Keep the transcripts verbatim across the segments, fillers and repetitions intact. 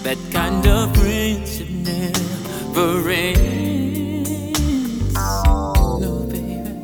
That kind of friendship never ends. No, baby.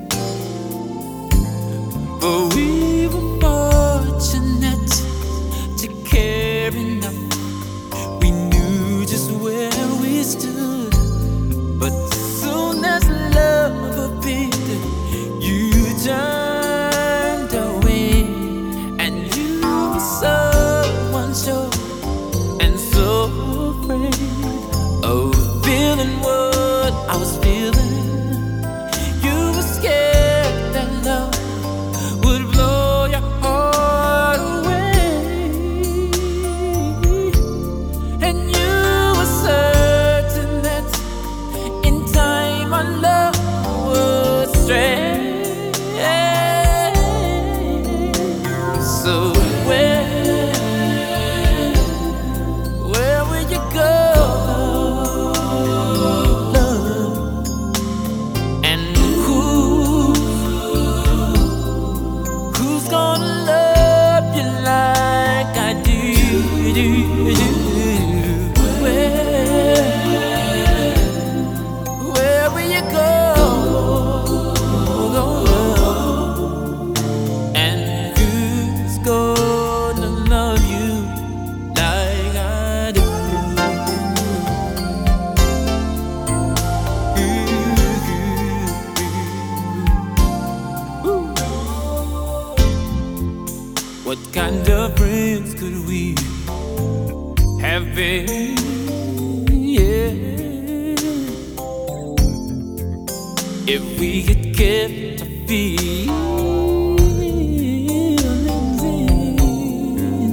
But we were fortunate to care enough. We knew just where we stood. But soon as love appeared, you turned away. And you were so unsure and so afraid of feeling what I was feeling. You were scared that love would blow your heart away, and you were certain that in time our love would stray. So where, where will you go, love? And who, who's gonna love you like I do? Where, where will you go? And who's gonna love you like I do? What kind of friends could we have been? Yeah, if we had kept our feelings in,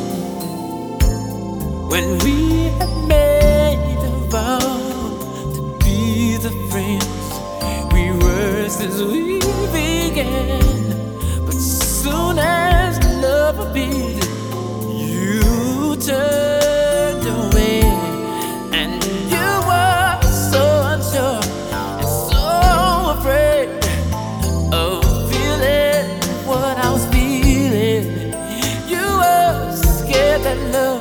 when we had made a vow to be the friends we were since we began. But soon as love appeared, you turned away, and you were so unsure and so afraid of feeling what I was feeling. You were scared that love